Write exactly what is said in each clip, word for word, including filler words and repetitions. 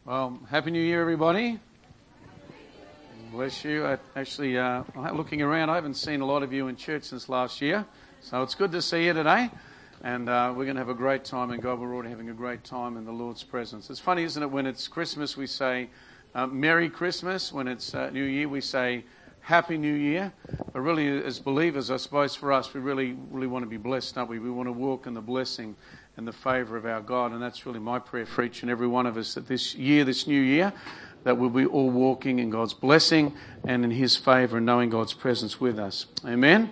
Well, Happy New Year, everybody. Bless you. I actually, uh, looking around, I haven't seen a lot of you in church since last year, so it's good to see you today. And uh, we're going to have a great time in God. We're already having a great time in the Lord's presence. It's funny, isn't it, when it's Christmas, we say uh, Merry Christmas. When it's uh, New Year, we say Happy New Year. But really, as believers, I suppose for us, we really, really want to be blessed, don't we? We want to walk in the blessing and the favour of our God. And that's really my prayer for each and every one of us, that this year, this new year, that we'll be all walking in God's blessing and in His favour and knowing God's presence with us. Amen?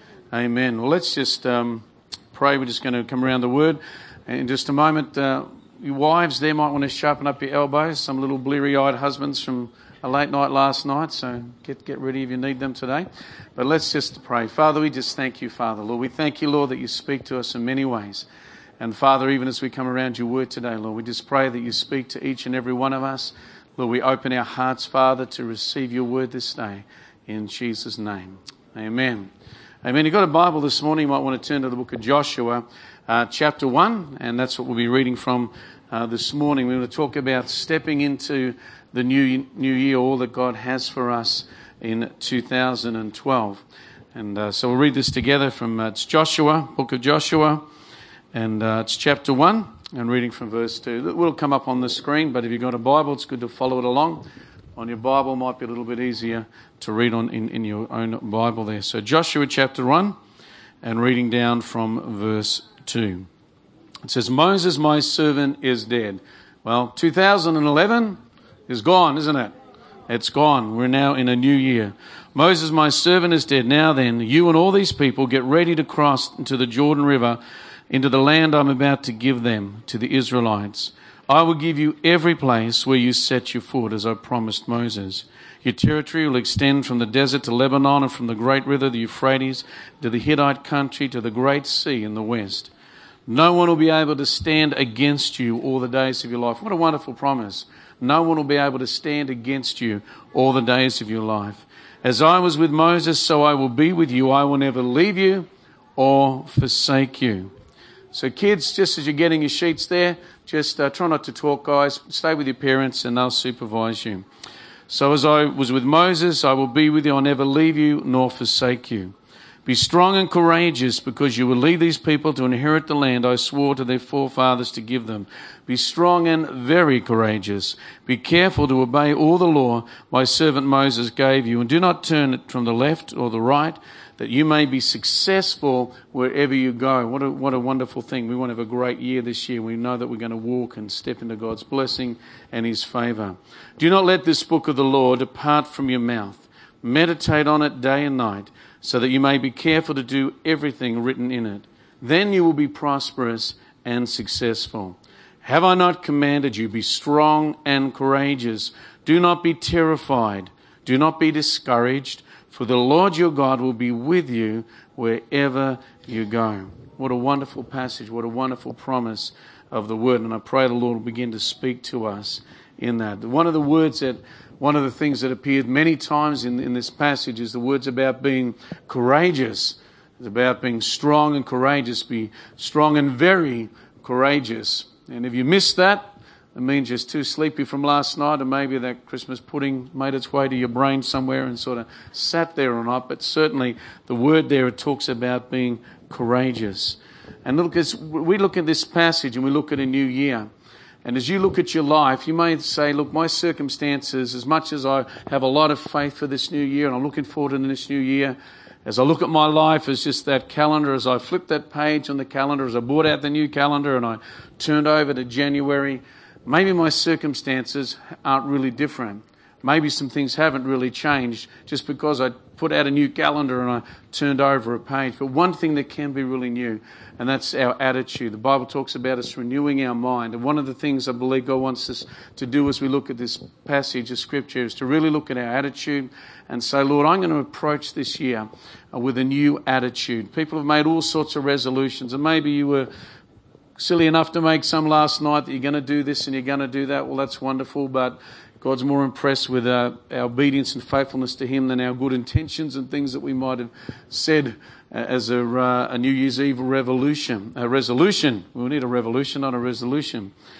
Amen. Well, let's just um, pray. We're just going to come around the Word. And in just a moment, uh, your wives there might want to sharpen up your elbows. Some little bleary-eyed husbands from a late night last night, so get get ready if you need them today. But let's just pray. Father, we just thank you, Father, Lord. We thank you, Lord, that you speak to us in many ways. And Father, even as we come around your word today, Lord, we just pray that you speak to each and every one of us. Lord, we open our hearts, Father, to receive your word this day. In Jesus' name. Amen. Amen. You've got a Bible this morning. You might want to turn to the book of Joshua, uh, chapter one. And that's what we'll be reading from uh, this morning. We're going to talk about stepping into the new new year, all that God has for us in two thousand twelve. And uh, so we'll read this together from uh, it's Joshua, book of Joshua. And uh, it's chapter one, and reading from verse two. It will come up on the screen, but if you've got a Bible, it's good to follow it along. On your Bible, it might be a little bit easier to read on in, in your own Bible there. So Joshua chapter one, and reading down from verse two. It says, Moses, my servant, is dead. Well, two thousand eleven is gone, isn't it? It's gone. We're now in a new year. Moses, my servant, is dead. Now then, you and all these people get ready to cross into the Jordan River, into the land I'm about to give them, to the Israelites. I will give you every place where you set your foot, as I promised Moses. Your territory will extend from the desert to Lebanon, and from the great river, the Euphrates, to the Hittite country, to the great sea in the west. No one will be able to stand against you all the days of your life. What a wonderful promise. No one will be able to stand against you all the days of your life. As I was with Moses, so I will be with you. I will never leave you or forsake you. So kids, just as you're getting your sheets there, just uh, try not to talk, guys. Stay with your parents and they'll supervise you. So as I was with Moses, I will be with you. I'll never leave you nor forsake you. Be strong and courageous, because you will lead these people to inherit the land I swore to their forefathers to give them. Be strong and very courageous. Be careful to obey all the law my servant Moses gave you, and do not turn it from the left or the right, that you may be successful wherever you go. What a, what a wonderful thing. We want to have a great year this year. We know that we're going to walk and step into God's blessing and His favour. Do not let this book of the law depart from your mouth. Meditate on it day and night, so that you may be careful to do everything written in it. Then you will be prosperous and successful. Have I not commanded you? Be strong and courageous. Do not be terrified. Do not be discouraged. For the Lord your God will be with you wherever you go. What a wonderful passage. What a wonderful promise of the word. And I pray the Lord will begin to speak to us in that. One of the words that, one of the things that appeared many times in, in this passage is the words about being courageous. It's about being strong and courageous. Be strong and very courageous. And if you missed that, it means you're too sleepy from last night, or maybe that Christmas pudding made its way to your brain somewhere and sort of sat there or not. But certainly the word there, it talks about being courageous. And look, as we look at this passage and we look at a new year, and as you look at your life, you may say, look, my circumstances, as much as I have a lot of faith for this new year and I'm looking forward to this new year, as I look at my life as just that calendar, as I flipped that page on the calendar, as I brought out the new calendar and I turned over to January, maybe my circumstances aren't really different. Maybe some things haven't really changed just because I put out a new calendar and I turned over a page. But one thing that can be really new, and that's our attitude. The Bible talks about us renewing our mind. And one of the things I believe God wants us to do as we look at this passage of Scripture is to really look at our attitude and say, Lord, I'm going to approach this year with a new attitude. People have made all sorts of resolutions, and maybe you were silly enough to make some last night that you're going to do this and you're going to do that. Well, that's wonderful, but God's more impressed with uh, our obedience and faithfulness to Him than our good intentions and things that we might have said uh, as a, uh, a New Year's Eve revolution, a resolution. We need a revolution, not a resolution.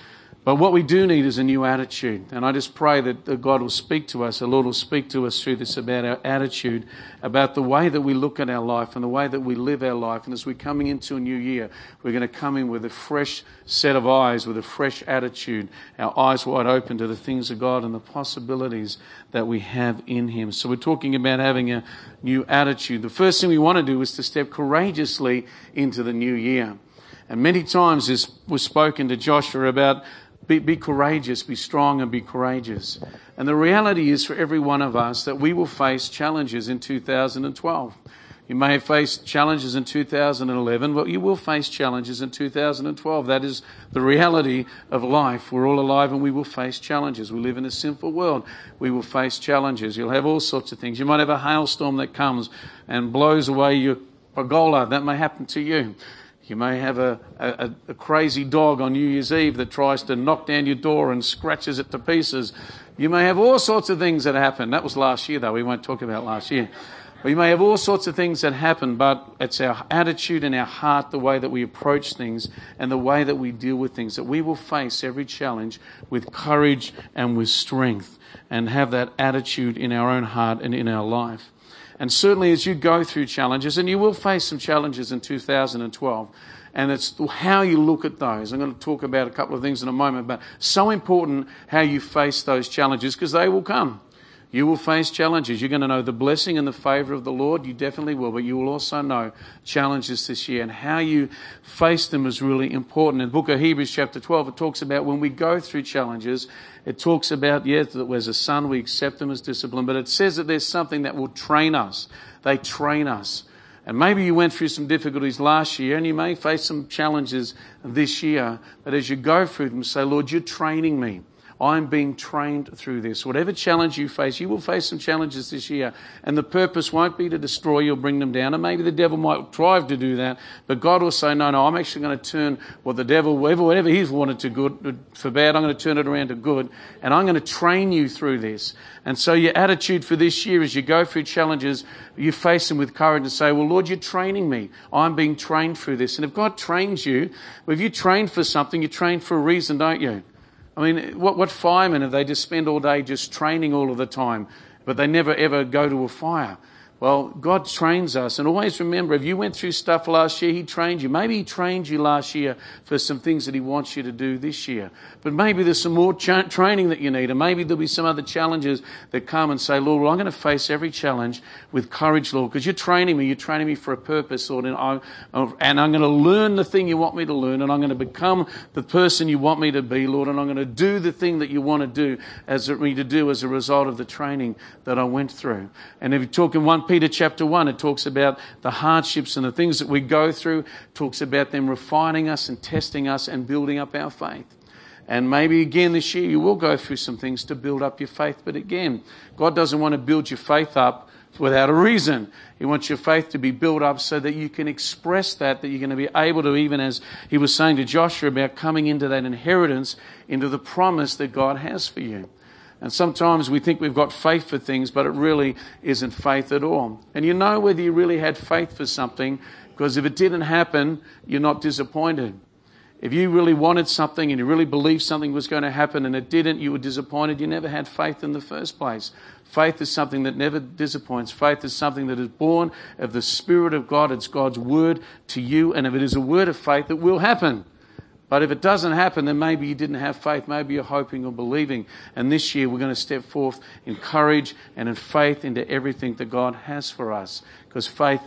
But what we do need is a new attitude. And I just pray that God will speak to us, the Lord will speak to us through this about our attitude, about the way that we look at our life and the way that we live our life. And as we're coming into a new year, we're going to come in with a fresh set of eyes, with a fresh attitude, our eyes wide open to the things of God and the possibilities that we have in Him. So we're talking about having a new attitude. The first thing we want to do is to step courageously into the new year. And many times this was spoken to Joshua about Be, be courageous, be strong and be courageous. And the reality is for every one of us that we will face challenges in two thousand twelve. You may have faced challenges in two thousand eleven, but you will face challenges in two thousand twelve. That is the reality of life. We're all alive and we will face challenges. We live in a sinful world. We will face challenges. You'll have all sorts of things. You might have a hailstorm that comes and blows away your pergola. That may happen to you. You may have a, a, a crazy dog on New Year's Eve that tries to knock down your door and scratches it to pieces. You may have all sorts of things that happen. That was last year, though. We won't talk about last year. But you may have all sorts of things that happen, but it's our attitude and our heart, the way that we approach things and the way that we deal with things, that we will face every challenge with courage and with strength and have that attitude in our own heart and in our life. And certainly as you go through challenges, and you will face some challenges in two thousand twelve, and it's how you look at those. I'm going to talk about a couple of things in a moment, but so important how you face those challenges because they will come. You will face challenges. You're going to know the blessing and the favour of the Lord. You definitely will, but you will also know challenges this year, and how you face them is really important. In the book of Hebrews chapter twelve, it talks about when we go through challenges, it talks about, yes, that as a son we accept them as discipline, but it says that there's something that will train us. They train us. And maybe you went through some difficulties last year and you may face some challenges this year, but as you go through them, say, Lord, you're training me. I'm being trained through this. Whatever challenge you face, you will face some challenges this year. And the purpose won't be to destroy you or bring them down. And maybe the devil might try to do that. But God will say, no, no, I'm actually going to turn what the devil, whatever, whatever he's wanted to good for bad, I'm going to turn it around to good. And I'm going to train you through this. And so your attitude for this year as you go through challenges, you face them with courage and say, well, Lord, you're training me. I'm being trained through this. And if God trains you, well, if you train for something, you're trained for a reason, don't you? I mean, what, what firemen, if they just spend all day just training all of the time, but they never ever go to a fire? Well, God trains us. And always remember, if you went through stuff last year, He trained you. Maybe He trained you last year for some things that He wants you to do this year. But maybe there's some more cha- training that you need. And maybe there'll be some other challenges that come and say, Lord, well, I'm going to face every challenge with courage, Lord, because you're training me. You're training me for a purpose, Lord. And, I, and I'm going to learn the thing you want me to learn. And I'm going to become the person you want me to be, Lord. And I'm going to do the thing that you want to do as me to do as a result of the training that I went through. And if you talk in First Peter chapter one, it talks about the hardships and the things that we go through. It talks about them refining us and testing us and building up our faith. And maybe again this year you will go through some things to build up your faith. But again, God doesn't want to build your faith up without a reason. He wants your faith to be built up so that you can express that, that you're going to be able to, even as He was saying to Joshua about coming into that inheritance, into the promise that God has for you. And sometimes we think we've got faith for things, but it really isn't faith at all. And you know whether you really had faith for something, because if it didn't happen, you're not disappointed. If you really wanted something and you really believed something was going to happen and it didn't, you were disappointed. You never had faith in the first place. Faith is something that never disappoints. Faith is something that is born of the Spirit of God. It's God's word to you. And if it is a word of faith, it will happen. But if it doesn't happen, then maybe you didn't have faith. Maybe you're hoping or believing. And this year we're going to step forth in courage and in faith into everything that God has for us. Because faith,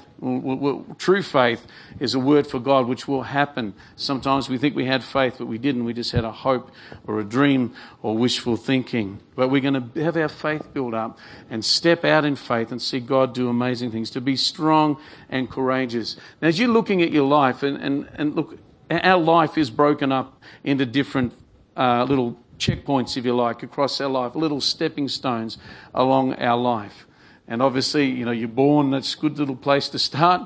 true faith, is a word for God which will happen. Sometimes we think we had faith, but we didn't. We just had a hope or a dream or wishful thinking. But we're going to have our faith built up and step out in faith and see God do amazing things. To be strong and courageous. Now, as you're looking at your life, and, and, and look, our life is broken up into different uh, little checkpoints, if you like, across our life, little stepping stones along our life. And obviously, you know, you're born, that's a good little place to start.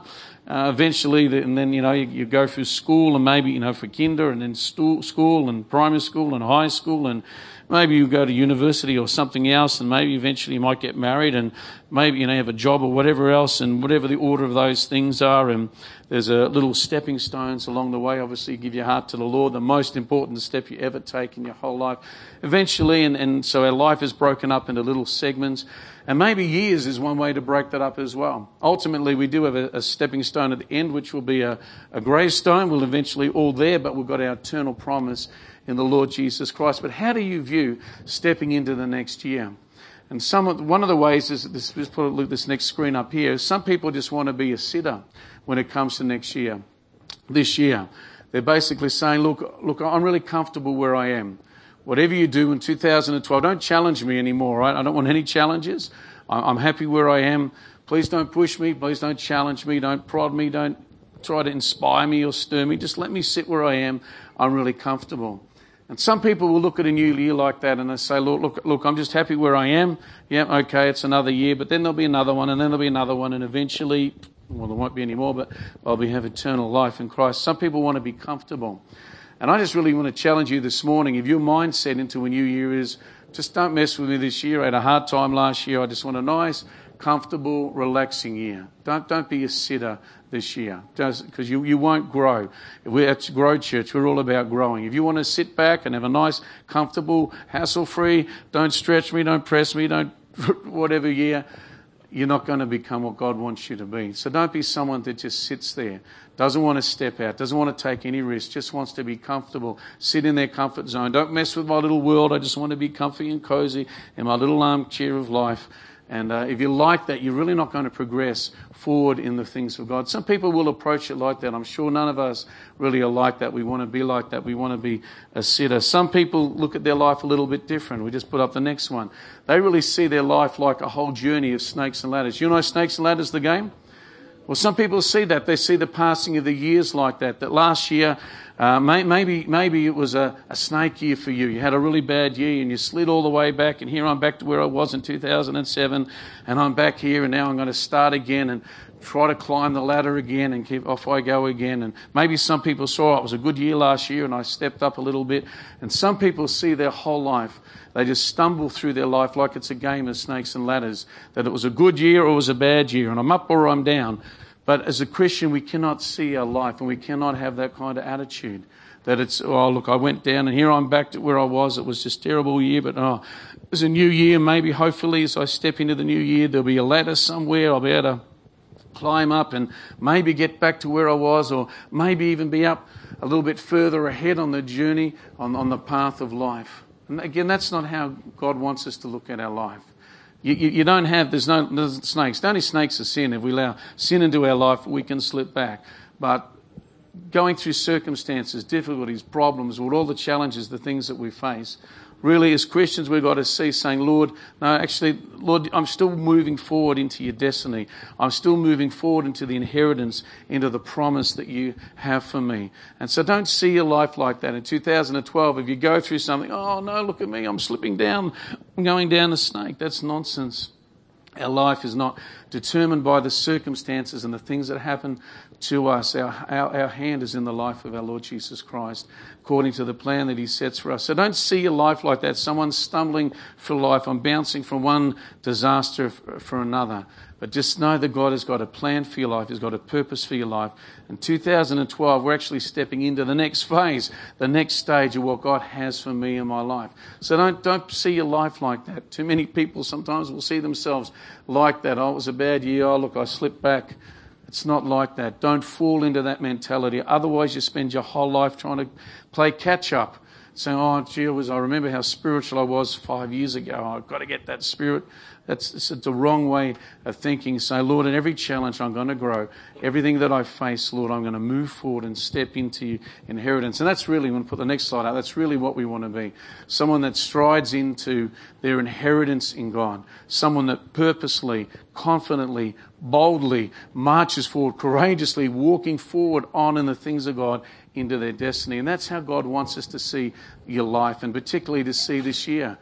Uh, eventually, the, and then, you know, you, you go through school and maybe, you know, for kinder and then stu- school and primary school and high school, and maybe you go to university or something else, and maybe eventually you might get married, and maybe, you know, have a job or whatever else, and whatever the order of those things are. And there's a little stepping stones along the way. Obviously, give your heart to the Lord, the most important step you ever take in your whole life. Eventually, and, and so our life is broken up into little segments. And maybe years is one way to break that up as well. Ultimately, we do have a, a stepping stone at the end, which will be a, a gravestone. We'll eventually all there, but we've got our eternal promise in the Lord Jesus Christ. But how do you view stepping into the next year? And some of, one of the ways is, this, just put this next screen up here, some people just want to be a sitter when it comes to next year, this year. They're basically saying, look, look, I'm really comfortable where I am. Whatever you do in two thousand twelve, don't challenge me anymore, right? I don't want any challenges. I'm happy where I am. Please don't push me. Please don't challenge me. Don't prod me. Don't try to inspire me or stir me. Just let me sit where I am. I'm really comfortable. And some people will look at a new year like that and they say, look, look, look, I'm just happy where I am. Yeah, okay, it's another year, but then there'll be another one, and then there'll be another one, and eventually, well, there won't be any more, but I'll be have eternal life in Christ. Some people want to be comfortable. And I just really want to challenge you this morning. If your mindset into a new year is, just don't mess with me this year. I had a hard time last year. I just want a nice, comfortable, relaxing year. Don't don't be a sitter this year, because you, you won't grow. We're at Grow Church. We're all about growing. If you want to sit back and have a nice, comfortable, hassle-free, don't stretch me, don't press me, don't whatever year, you're not going to become what God wants you to be. So don't be someone that just sits there, doesn't want to step out, doesn't want to take any risk, just wants to be comfortable, sit in their comfort zone. Don't mess with my little world. I just want to be comfy and cozy in my little armchair of life. And uh, if you like that, you're really not going to progress forward in the things of God. Some people will approach it like that. I'm sure none of us really are like that. We want to be like that. We want to be a sitter. Some people look at their life a little bit different. We just put up the next one. They really see their life like a whole journey of snakes and ladders. You know Snakes and Ladders, the game? Well, some people see that. They see the passing of the years like that. That last year, uh, may, maybe maybe it was a, a snake year for you. You had a really bad year and you slid all the way back. And here I'm back to where I was in two thousand seven. And I'm back here and now I'm going to start again and try to climb the ladder again and keep off I go again. And maybe some people saw it was a good year last year and I stepped up a little bit. And some people see their whole life. They just stumble through their life like it's a game of snakes and ladders, that it was a good year or it was a bad year, and I'm up or I'm down. But as a Christian, we cannot see our life, and we cannot have that kind of attitude, that it's, oh, look, I went down and here I'm back to where I was. It was just a terrible year, but oh, it's a new year. Maybe, hopefully, as I step into the new year, there'll be a ladder somewhere. I'll be able to climb up and maybe get back to where I was, or maybe even be up a little bit further ahead on the journey, on, on the path of life. And again, that's not how God wants us to look at our life. You, you, you don't have, there's no there's snakes. The only snakes are sin. If we allow sin into our life, we can slip back. But going through circumstances, difficulties, problems, with all the challenges, the things that we face, really, as Christians, we've got to see saying, Lord, no, actually, Lord, I'm still moving forward into your destiny. I'm still moving forward into the inheritance, into the promise that you have for me. And so don't see your life like that. In two thousand twelve, if you go through something, oh, no, look at me, I'm slipping down, I'm going down a snake. That's nonsense. Our life is not determined by the circumstances and the things that happen to us. Our, our, our hand is in the life of our Lord Jesus Christ, according to the plan that he sets for us. So don't see your life like that. Someone's stumbling for life. I'm bouncing from one disaster for another. But just know that God has got a plan for your life. He's got a purpose for your life. In two thousand twelve, we're actually stepping into the next phase, the next stage of what God has for me in my life. So don't don't see your life like that. Too many people sometimes will see themselves like that. Oh, it was a bad year. Oh, look, I slipped back. It's not like that. Don't fall into that mentality. Otherwise, you spend your whole life trying to play catch up. Saying, oh, gee, was, I remember how spiritual I was five years ago. I've got to get that spirit. That's it's, it's a wrong way of thinking. Say, Lord, in every challenge I'm going to grow. Everything that I face, Lord, I'm going to move forward and step into inheritance. And that's really, when we put the next slide out, that's really what we want to be. Someone that strides into their inheritance in God. Someone that purposely, confidently, boldly marches forward, courageously walking forward on in the things of God into their destiny. And that's how God wants us to see your life, and particularly to see this year.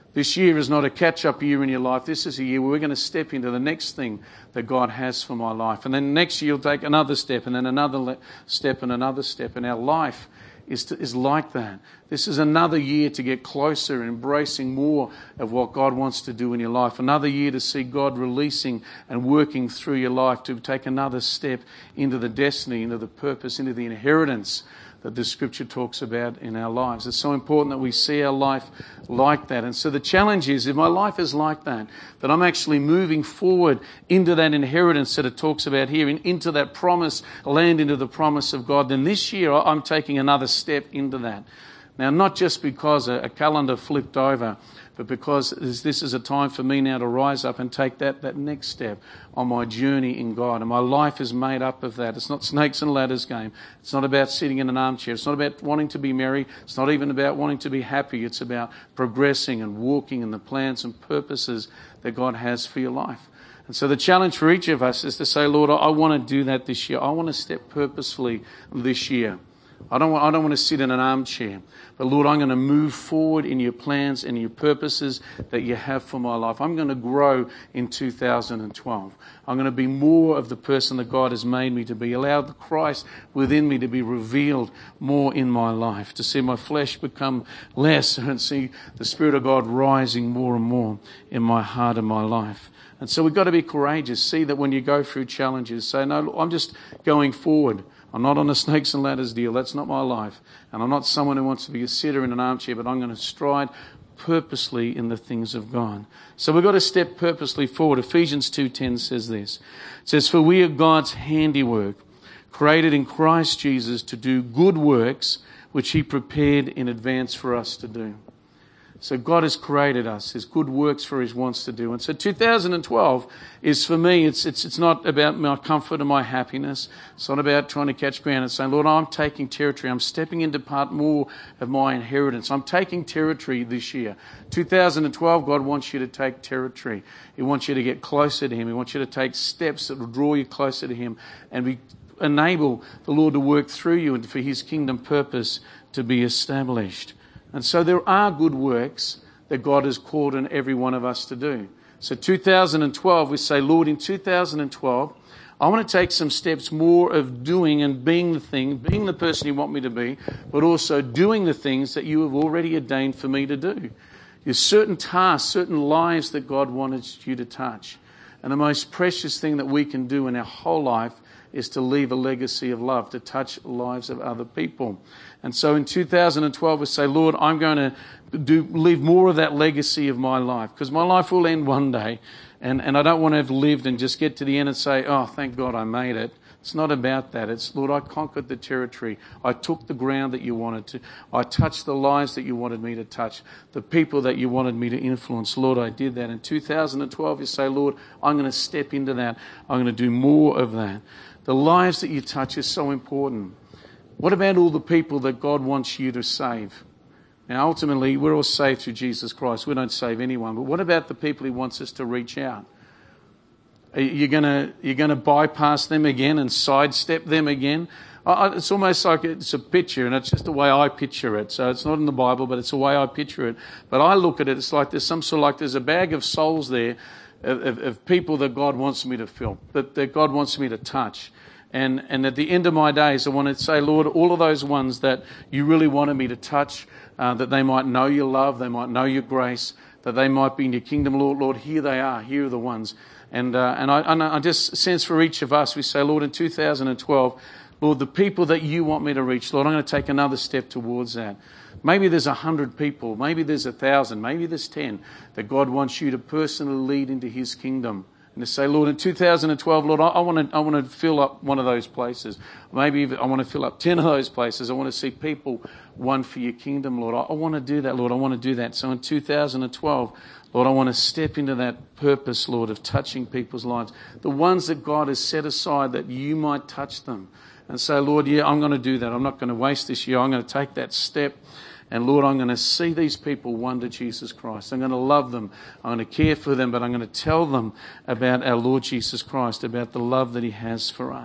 This year is not a catch-up year in your life. This is a year where we're going to step into the next thing that God has for my life. And then next year you'll take another step and then another le- step and another step. And our life is, to, is like that. This is another year to get closer, embracing more of what God wants to do in your life. Another year to see God releasing and working through your life to take another step into the destiny, into the purpose, into the inheritance that the Scripture talks about in our lives. It's so important that we see our life like that. And so the challenge is, if my life is like that, that I'm actually moving forward into that inheritance that it talks about here, into that promise land, into the promise of God, then this year I'm taking another step into that. Now, not just because a calendar flipped over, but because this is a time for me now to rise up and take that, that next step on my journey in God. And my life is made up of that. It's not snakes and ladders game. It's not about sitting in an armchair. It's not about wanting to be merry. It's not even about wanting to be happy. It's about progressing and walking in the plans and purposes that God has for your life. And so the challenge for each of us is to say, Lord, I want to do that this year. I want to step purposefully this year. I don't want, I don't want to sit in an armchair. But Lord, I'm going to move forward in your plans and your purposes that you have for my life. I'm going to grow in two thousand twelve. I'm going to be more of the person that God has made me to be. Allow the Christ within me to be revealed more in my life. To see my flesh become less and see the Spirit of God rising more and more in my heart and my life. And so we've got to be courageous. See that when you go through challenges, say, no, I'm just going forward. I'm not on a snakes and ladders deal. That's not my life. And I'm not someone who wants to be a sitter in an armchair, but I'm going to stride purposely in the things of God. So we've got to step purposely forward. Ephesians two ten says this. It says, for we are God's handiwork, created in Christ Jesus to do good works, which he prepared in advance for us to do. So God has created us. There's good works for His wants to do. And so two thousand twelve is, for me, it's it's it's not about my comfort and my happiness. It's not about trying to catch ground and saying, Lord, I'm taking territory. I'm stepping into part more of my inheritance. I'm taking territory this year. two thousand twelve, God wants you to take territory. He wants you to get closer to Him. He wants you to take steps that will draw you closer to Him and be, enable the Lord to work through you and for His kingdom purpose to be established. And so there are good works that God has called in every one of us to do. So two thousand twelve, we say, Lord, in two thousand twelve, I want to take some steps more of doing and being the thing, being the person you want me to be, but also doing the things that you have already ordained for me to do. There's certain tasks, certain lives that God wanted you to touch. And the most precious thing that we can do in our whole life is to leave a legacy of love, to touch lives of other people. And so in two thousand twelve, we say, Lord, I'm going to do leave more of that legacy of my life, because my life will end one day. And, and I don't want to have lived and just get to the end and say, oh, thank God I made it. It's not about that. It's, Lord, I conquered the territory. I took the ground that you wanted to. I touched the lives that you wanted me to touch, the people that you wanted me to influence. Lord, I did that. In two thousand twelve, you say, Lord, I'm going to step into that. I'm going to do more of that. The lives that you touch is so important. What about all the people that God wants you to save? Now, ultimately, we're all saved through Jesus Christ. We don't save anyone. But what about the people He wants us to reach out? Are you going to, you're going to bypass them again and sidestep them again? It's almost like it's a picture, and it's just the way I picture it. So it's not in the Bible, but it's the way I picture it. But I look at it, it's like there's some sort of like there's a bag of souls there of, of, of people that God wants me to fill, that, that God wants me to touch. And and at the end of my days, I want to say, Lord, all of those ones that you really wanted me to touch, uh, that they might know your love, they might know your grace, that they might be in your kingdom, Lord. Lord, here they are. Here are the ones. And uh, and I, and I just sense for each of us, we say, Lord, in two thousand twelve, Lord, the people that you want me to reach, Lord, I'm going to take another step towards that. Maybe there's a hundred people, maybe there's a thousand, maybe there's ten that God wants you to personally lead into His kingdom. And to say, Lord, in two thousand twelve, Lord, I, I want to I want to fill up one of those places. Maybe even I want to fill up ten of those places. I want to see people won for your kingdom, Lord. I, I want to do that, Lord. I want to do that. So in two thousand twelve, Lord, I want to step into that purpose, Lord, of touching people's lives. The ones that God has set aside that you might touch them. And say, Lord, yeah, I'm going to do that. I'm not going to waste this year. I'm going to take that step. And Lord, I'm going to see these people won to Jesus Christ. I'm going to love them. I'm going to care for them, but I'm going to tell them about our Lord Jesus Christ, about the love that He has for us.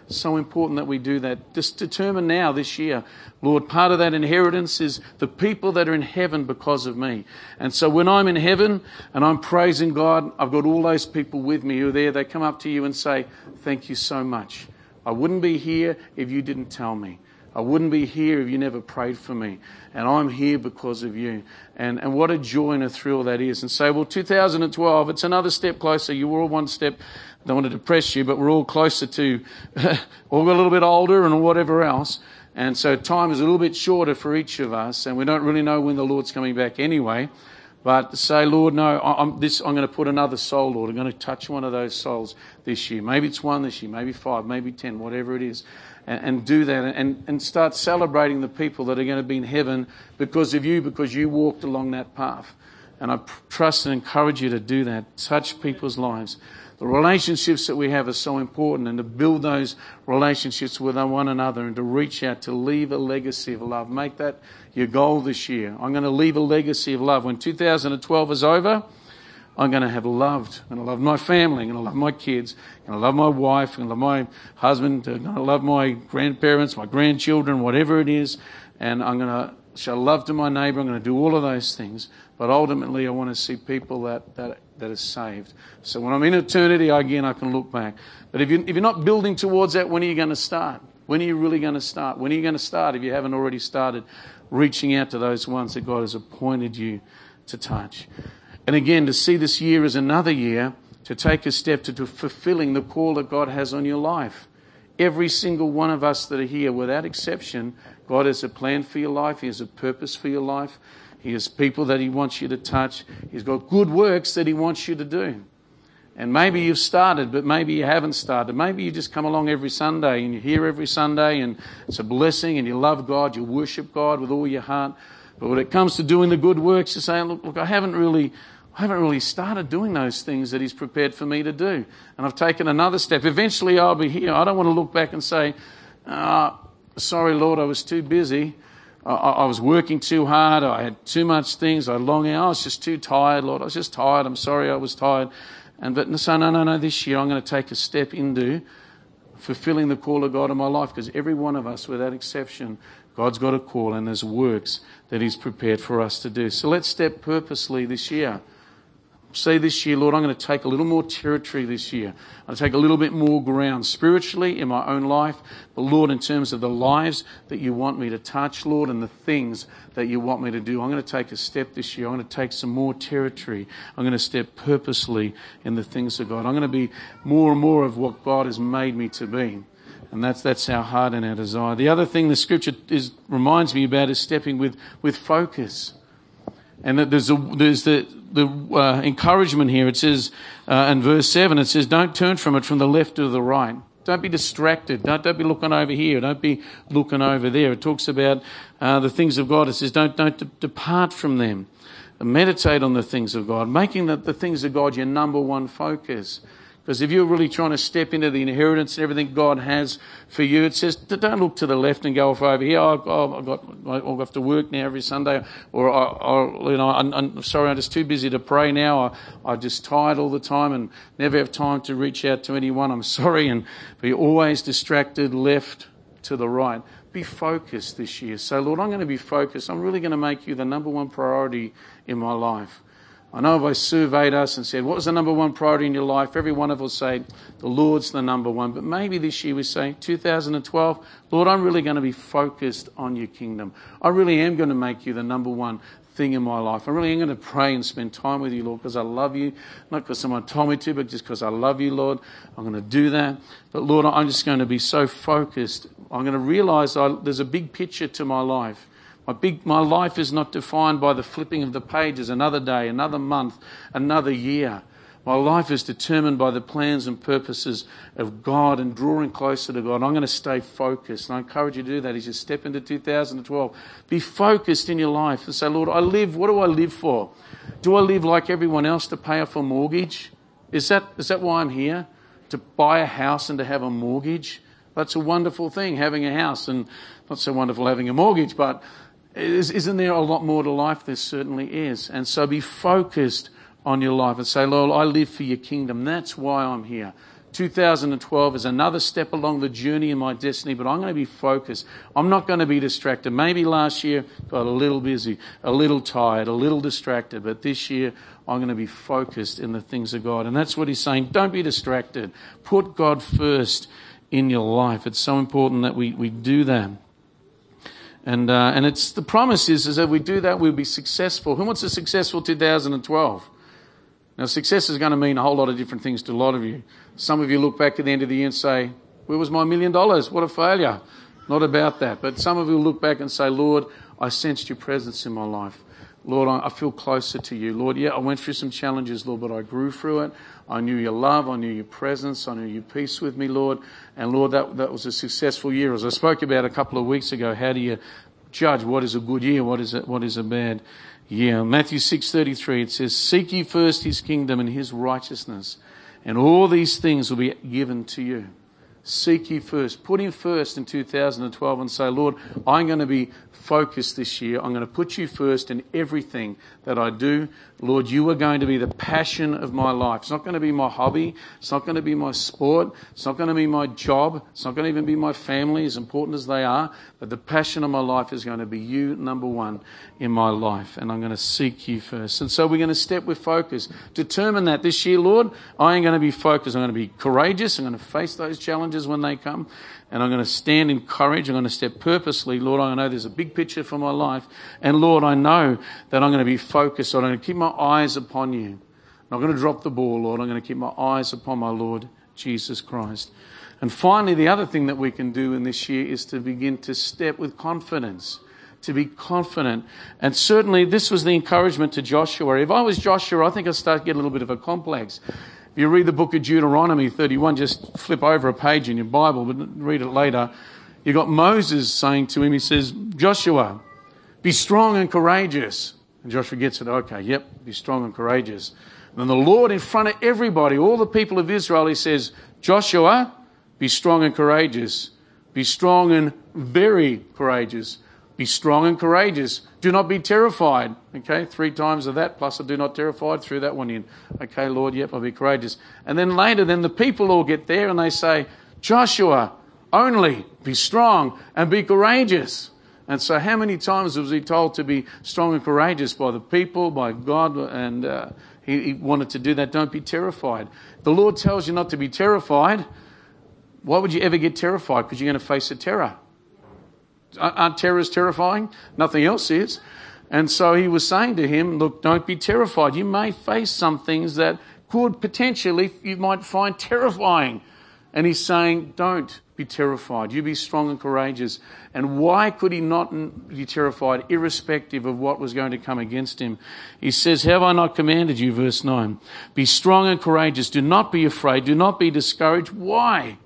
It's so important that we do that. Just determine now this year, Lord, part of that inheritance is the people that are in heaven because of me. And so when I'm in heaven and I'm praising God, I've got all those people with me who are there. They come up to you and say, thank you so much. I wouldn't be here if you didn't tell me. I wouldn't be here if you never prayed for me. And I'm here because of you. And and what a joy and a thrill that is. And so, well, two thousand twelve, it's another step closer. You were all one step, I don't want to depress you, but we're all closer to, all got a little bit older and whatever else. And so time is a little bit shorter for each of us. And we don't really know when the Lord's coming back anyway. But to say, Lord, no, I'm, this, I'm going to put another soul, Lord. I'm going to touch one of those souls this year. Maybe it's one this year, maybe five, maybe ten, whatever it is. And, and do that and, and start celebrating the people that are going to be in heaven because of you, because you walked along that path. And I trust and encourage you to do that. Touch people's lives. The relationships that we have are so important, and to build those relationships with one another and to reach out to leave a legacy of love. Make that your goal this year. I'm going to leave a legacy of love. When two thousand twelve is over, I'm going to have loved. I'm going to love my family. I'm going to love my kids. I'm going to love my wife. I'm going to love my husband. I'm going to love my grandparents, my grandchildren, whatever it is. And I'm going to show love to my neighbour. I'm going to do all of those things. But ultimately, I want to see people that, that, that are saved. So when I'm in eternity, again, I can look back. But if, you, if you're not building towards that, when are you going to start? When are you really going to start? When are you going to start if you haven't already started reaching out to those ones that God has appointed you to touch? And again, to see this year as another year to take a step to, to fulfilling the call that God has on your life. Every single one of us that are here, without exception, God has a plan for your life. He has a purpose for your life. He has people that He wants you to touch. He's got good works that He wants you to do. And maybe you've started, but maybe you haven't started. Maybe you just come along every Sunday and you're here every Sunday and it's a blessing and you love God, you worship God with all your heart. But when it comes to doing the good works, you're saying, look, look, I haven't really... I haven't really started doing those things that He's prepared for me to do. And I've taken another step. Eventually I'll be here. I don't want to look back and say, oh, sorry, Lord, I was too busy. I, I was working too hard. I had too much things. I had long hours. I was just too tired, Lord. I was just tired. I'm sorry I was tired. And but so no, no, no, this year I'm going to take a step into fulfilling the call of God in my life, because every one of us, without exception, God's got a call and there's works that He's prepared for us to do. So let's step purposely this year. Say this year, Lord, I'm going to take a little more territory this year. I'm going to take a little bit more ground spiritually in my own life. But Lord, in terms of the lives that you want me to touch, Lord, and the things that you want me to do, I'm going to take a step this year. I'm going to take some more territory. I'm going to step purposely in the things of God. I'm going to be more and more of what God has made me to be. And that's that's our heart and our desire. The other thing the Scripture is reminds me about is stepping with, with focus. And that there's a, there's the the uh, encouragement here. It says uh, in verse seven, it says, "Don't turn from it from the left to the right. Don't be distracted. Don't don't be looking over here. Don't be looking over there." It talks about uh, the things of God. It says, "Don't don't de- depart from them. Meditate on the things of God, making the, the things of God your number one focus." Because if you're really trying to step into the inheritance and everything God has for you, it says, don't look to the left and go off over here. Oh, oh, I've got, I'll have to work now every Sunday. Or, or you know, I'm, I'm sorry, I'm just too busy to pray now. I, I'm just tired all the time and never have time to reach out to anyone. I'm sorry. And be always distracted left to the right. Be focused this year. So, Lord, I'm going to be focused. I'm really going to make you the number one priority in my life. I know if I surveyed us and said, what was the number one priority in your life? Every one of us will say, the Lord's the number one. But maybe this year we say, two thousand twelve, Lord, I'm really going to be focused on your kingdom. I really am going to make you the number one thing in my life. I really am going to pray and spend time with you, Lord, because I love you. Not because someone told me to, but just because I love you, Lord. I'm going to do that. But Lord, I'm just going to be so focused. I'm going to realize I, there's a big picture to my life. My big, my life is not defined by the flipping of the pages another day, another month, another year. My life is determined by the plans and purposes of God and drawing closer to God. I'm going to stay focused. And I encourage you to do that as you step into two thousand twelve. Be focused in your life and say, Lord, I live, what do I live for? Do I live like everyone else to pay off a mortgage? Is that, is that why I'm here? To buy a house and to have a mortgage? That's a wonderful thing, having a house, and not so wonderful having a mortgage, but isn't there a lot more to life? There certainly is. And so be focused on your life and say, Lord, I live for your kingdom. That's why I'm here. two thousand twelve is another step along the journey in my destiny, but I'm going to be focused. I'm not going to be distracted. Maybe last year got a little busy, a little tired, a little distracted, but this year I'm going to be focused in the things of God. And that's what he's saying. Don't be distracted. Put God first in your life. It's so important that we, we do that. And uh, and it's the promise is, is that if we do that, we'll be successful. Who wants a successful two thousand twelve? Now, success is going to mean a whole lot of different things to a lot of you. Some of you look back at the end of the year and say, where was my million dollars? What a failure. Not about that. But some of you look back and say, Lord, I sensed your presence in my life. Lord, I feel closer to you. Lord, yeah, I went through some challenges, Lord, but I grew through it. I knew your love. I knew your presence. I knew your peace with me, Lord. And Lord, that, that was a successful year. As I spoke about a couple of weeks ago, how do you judge what is a good year, what is a, what is a bad year? Matthew six thirty-three, it says, seek ye first his kingdom and his righteousness, and all these things will be given to you. Seek ye first. Put him first in two thousand twelve and say, Lord, I'm going to be focused this year. I'm going to put you first in everything that I do. Lord, you are going to be the passion of my life. It's not going to be my hobby. It's not going to be my sport. It's not going to be my job. It's not going to even be my family, as important as they are. But the passion of my life is going to be you, number one, in my life. And I'm going to seek you first. And so we're going to step with focus. Determine that this year, Lord, I am going to be focused. I'm going to be courageous. I'm going to face those challenges when they come. And I'm going to stand in courage. I'm going to step purposely. Lord, I know there's a big picture for my life. And Lord, I know that I'm going to be focused. I'm going to keep my eyes upon you. I'm not going to drop the ball, Lord. I'm going to keep my eyes upon my Lord Jesus Christ. And finally, the other thing that we can do in this year is to begin to step with confidence. To be confident. And certainly this was the encouragement to Joshua. If I was Joshua, I think I'd start to get a little bit of a complex. If you read the book of Deuteronomy thirty-one, just flip over a page in your Bible, but read it later. You've got Moses saying to him, he says, Joshua, be strong and courageous. And Joshua gets it, okay, yep, be strong and courageous. And then the Lord, in front of everybody, all the people of Israel, he says, Joshua, be strong and courageous. Be strong and very courageous. Be strong and courageous. Do not be terrified. Okay, three times of that, plus I do not terrified, threw that one in. Okay, Lord, yep, I'll be courageous. And then later, then the people all get there and they say, Joshua, only be strong and be courageous. And so how many times was he told to be strong and courageous by the people, by God, and uh, he, he wanted to do that. Don't be terrified. The Lord tells you not to be terrified. Why would you ever get terrified? Because you're going to face a terror. Aren't terrors terrifying? Nothing else is. And so he was saying to him, look, don't be terrified. You may face some things that could potentially, you might find terrifying. And he's saying, don't be terrified. You be strong and courageous. And why could he not be terrified, irrespective of what was going to come against him? He says, have I not commanded you, verse nine, be strong and courageous. Do not be afraid. Do not be discouraged. Why?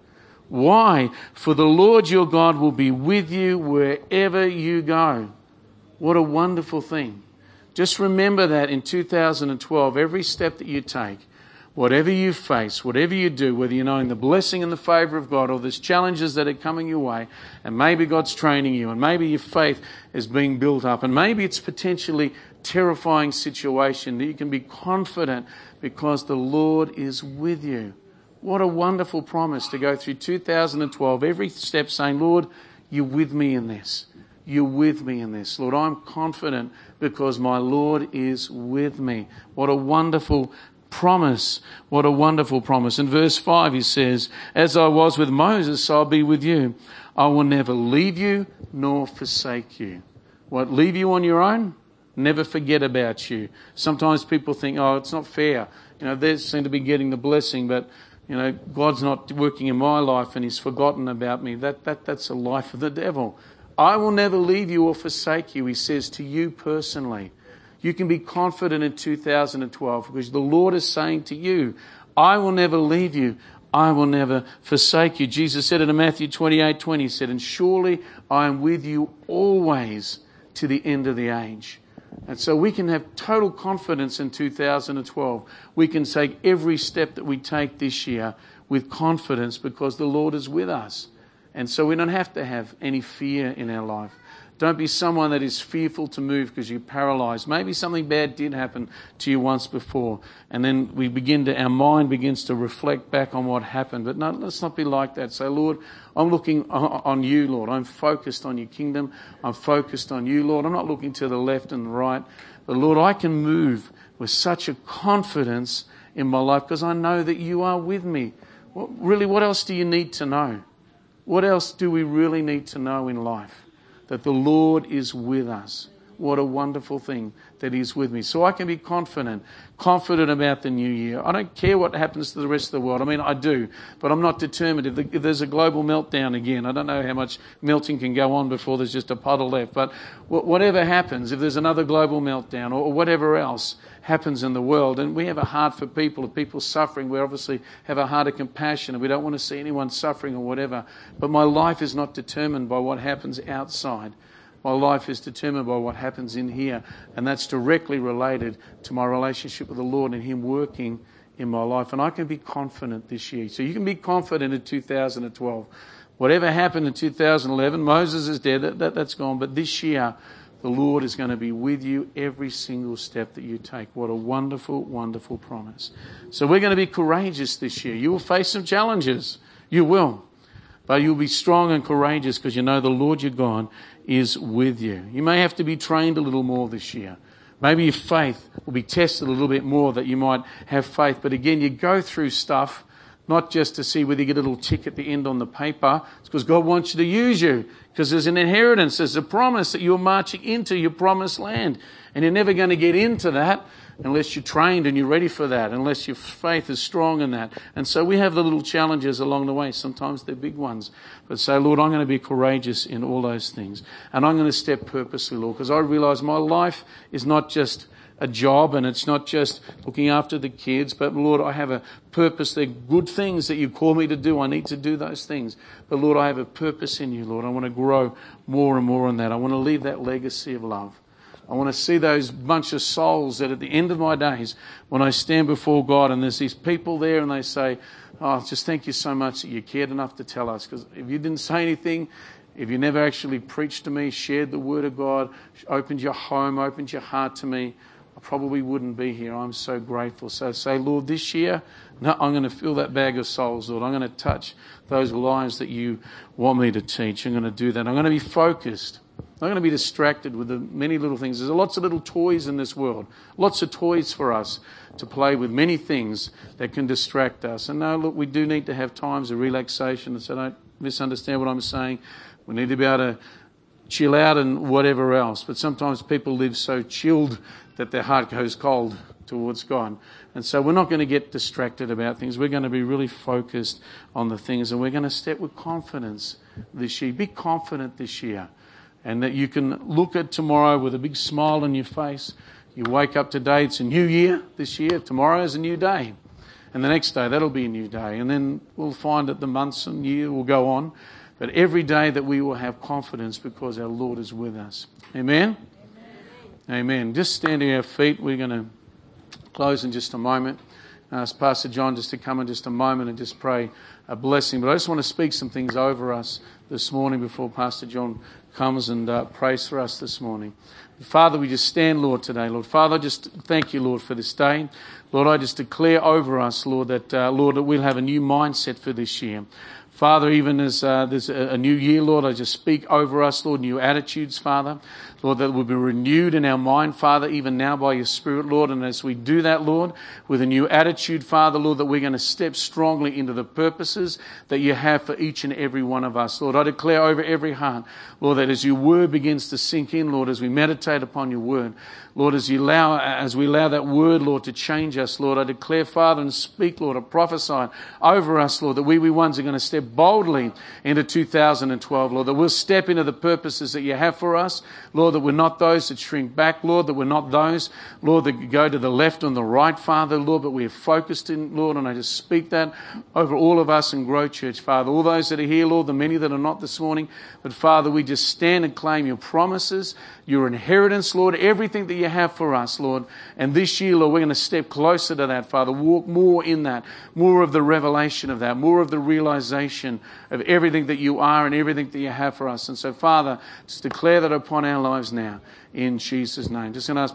Why? For the Lord your God will be with you wherever you go. What a wonderful thing. Just remember that in two thousand twelve, every step that you take, whatever you face, whatever you do, whether you're knowing the blessing and the favour of God or there's challenges that are coming your way, and maybe God's training you, and maybe your faith is being built up, and maybe it's potentially terrifying situation, that you can be confident because the Lord is with you. What a wonderful promise to go through two thousand twelve, every step saying, Lord, you're with me in this. You're with me in this. Lord, I'm confident because my Lord is with me. What a wonderful promise. What a wonderful promise. In verse five, he says, as I was with Moses, so I'll be with you. I will never leave you nor forsake you. What, leave you on your own? Never forget about you. Sometimes people think, oh, it's not fair. You know, they seem to be getting the blessing, but you know, God's not working in my life and he's forgotten about me. That, that, that's a life of the devil. I will never leave you or forsake you, he says to you personally. You can be confident in two thousand twelve because the Lord is saying to you, I will never leave you. I will never forsake you. Jesus said it in Matthew twenty-eight twenty, he said, and surely I am with you always to the end of the age. And so we can have total confidence in two thousand twelve. We can take every step that we take this year with confidence because the Lord is with us. And so we don't have to have any fear in our life. Don't be someone that is fearful to move because you're paralyzed. Maybe something bad did happen to you once before, and then we begin to, our mind begins to reflect back on what happened. But no, let's not be like that. Say, Lord, I'm looking on you, Lord. I'm focused on your kingdom. I'm focused on you, Lord. I'm not looking to the left and the right. But Lord, I can move with such a confidence in my life because I know that you are with me. Well, really, what else do you need to know? What else do we really need to know in life? That the Lord is with us. What a wonderful thing that He's with me. So I can be confident, confident about the new year. I don't care what happens to the rest of the world. I mean, I do, but I'm not determined. If, the, if there's a global meltdown again, I don't know how much melting can go on before there's just a puddle left. But whatever happens, if there's another global meltdown or, or whatever else happens in the world, and we have a heart for people, if people suffering, we obviously have a heart of compassion and we don't want to see anyone suffering or whatever. But my life is not determined by what happens outside. My life is determined by what happens in here, and that's directly related to my relationship with the Lord and Him working in my life. And I can be confident this year. So you can be confident in two thousand twelve. Whatever happened in two thousand eleven, Moses is dead, that, that, that's gone. But this year, the Lord is going to be with you every single step that you take. What a wonderful, wonderful promise. So we're going to be courageous this year. You will face some challenges. You will. But you'll be strong and courageous because you know the Lord your God is with you. You may have to be trained a little more this year. Maybe your faith will be tested a little bit more, that you might have faith. But again, you go through stuff not just to see whether you get a little tick at the end on the paper. It's because God wants you to use you, because there's an inheritance, there's a promise that you're marching into your promised land. And you're never going to get into that unless you're trained and you're ready for that, unless your faith is strong in that. And so we have the little challenges along the way. Sometimes they're big ones. But say, Lord, I'm going to be courageous in all those things. And I'm going to step purposely, Lord, because I realize my life is not just a job and it's not just looking after the kids, but Lord, I have a purpose. They're good things that you call me to do. I need to do those things. But Lord, I have a purpose in you, Lord. I want to grow more and more in that. I want to leave that legacy of love. I want to see those bunch of souls that at the end of my days, when I stand before God and there's these people there and they say, oh, just thank you so much that you cared enough to tell us. Because if you didn't say anything, if you never actually preached to me, shared the word of God, opened your home, opened your heart to me, I probably wouldn't be here. I'm so grateful. So say, Lord, this year, no, I'm going to fill that bag of souls, Lord. I'm going to touch those lives that you want me to teach. I'm going to do that. I'm going to be focused. I'm not going to be distracted with the many little things. There's lots of little toys in this world. Lots of toys for us to play with, many things that can distract us. And no, look, we do need to have times of relaxation. And so don't misunderstand what I'm saying. We need to be able to chill out and whatever else. But sometimes people live so chilled that their heart goes cold towards God. And so we're not going to get distracted about things. We're going to be really focused on the things, and we're going to step with confidence this year. Be confident this year. And that you can look at tomorrow with a big smile on your face. You wake up today, it's a new year this year. Tomorrow is a new day. And the next day, that'll be a new day. And then we'll find that the months and year will go on. But every day that we will have confidence because our Lord is with us. Amen? Amen. Amen. Just stand to our feet. We're going to close in just a moment. Ask Pastor John just to come in just a moment and just pray a blessing. But I just want to speak some things over us this morning before Pastor John comes and uh, prays for us this morning. Father, we just stand, Lord, today. Lord, Father, I just thank you, Lord, for this day. Lord, I just declare over us, Lord, that, uh, Lord, that we'll have a new mindset for this year. Father, even as uh, there's a, a new year, Lord, I just speak over us, Lord, new attitudes, Father. Lord, that will be renewed in our mind, Father, even now by your Spirit, Lord. And as we do that, Lord, with a new attitude, Father, Lord, that we're going to step strongly into the purposes that you have for each and every one of us. Lord, I declare over every heart, Lord, that as your word begins to sink in, Lord, as we meditate upon your word, Lord, as you allow, as we allow that word, Lord, to change us, Lord, I declare, Father, and speak, Lord, I prophesy over us, Lord, that we, we ones are going to step boldly into two thousand twelve, Lord, that we'll step into the purposes that you have for us, Lord, that we're not those that shrink back, Lord, that we're not those, Lord, that go to the left and the right, Father, Lord, but we're focused in, Lord, and I just speak that over all of us in Grow Church, Father, all those that are here, Lord, the many that are not this morning, but Father, we just stand and claim your promises, your inheritance, Lord, everything that you have for us, Lord, and this year, Lord, we're going to step closer to that, Father, walk more in that, more of the revelation of that, more of the realization revelation of everything that you are and everything that you have for us. And so, Father, just declare that upon our lives now in Jesus' name. Just going to ask